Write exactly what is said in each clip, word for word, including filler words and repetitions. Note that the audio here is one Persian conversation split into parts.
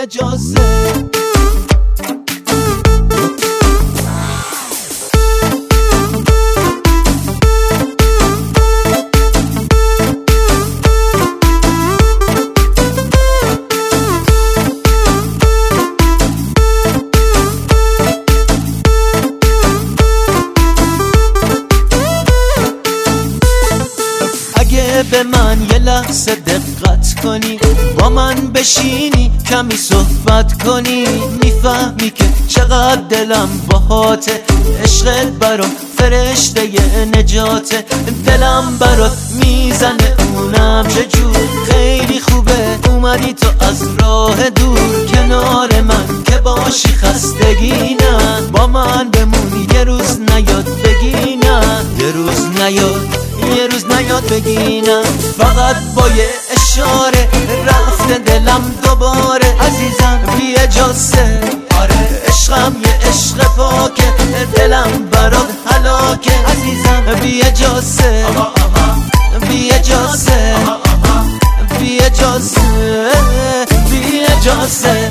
اجازه. به من یه لحظه دقت کنی، با من بشینی کمی صحبت کنی، میفهمی که چقدر دلم باهاته، عشقت برام فرشته نجاته، دلم برات میزنه اونم چجور، خیلی خوبه اومدی تو از راه دور کنار من که باشی خستگی نه، با من بمونی یه روز نیاد بگی نه، یه روز نیاد یه روز نیاد بگی نه، فقط با یه اشاره رفته دلم دوباره، عزیزم بی اجازه، آره عشقم یه عشق پاکه، دلم برات هلاکه، عزیزم بی اجازه، بی اجازه، بی اجازه، بی اجازه.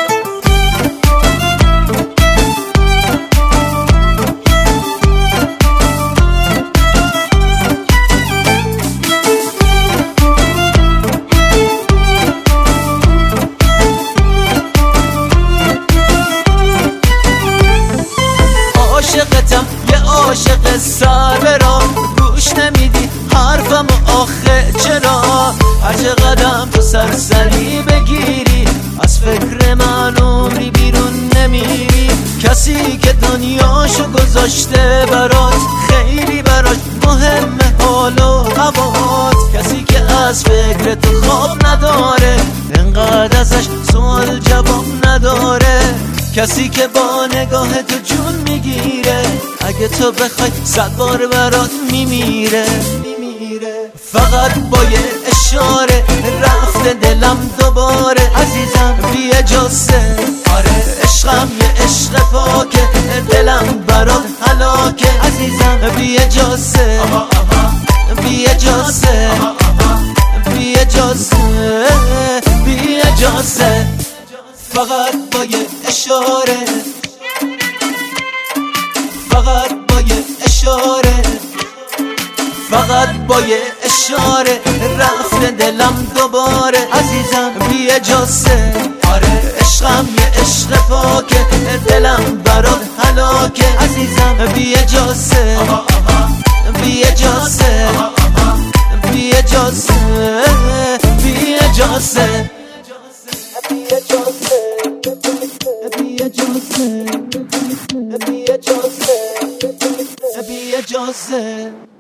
عاشقتم یه عاشق سر برا، گوش نمیدی حرفم و آخه چرا، هر چقدرم تو سرسری بگیری از فکر من عمری بیرون نمیری، کسی که دنیاشو گذاشته برات خیلی براش مهمه حال و هوات، کسی که از فکر تو خواب نداره انقدر ازش سوال جواب نداره، کسی که با نگاه تو جون میگیره اگه تو بخوای صد بار برات میمیره، فقط با یه اشاره رفته دلم دوباره، عزیزم بی اجازه، آره عشقم یه عشق پاکه، دلم برات هلاکه، عزیزم بی اجازه، بی اجازه، بی اجازه، بی اجازه، فقط با یه اشاره، فقط با یه اشاره، فقط با یه اشاره رفته دلم دوباره، عزیزم بی اجازه، آره عشقم یه عشق پاکه، دلم برات هلاکه، عزیزم بی اجازه، بی اجازه، بی اجازه، بی اجازه، بی اجازه، بی اجازه، بی اجازه، بی اجازه.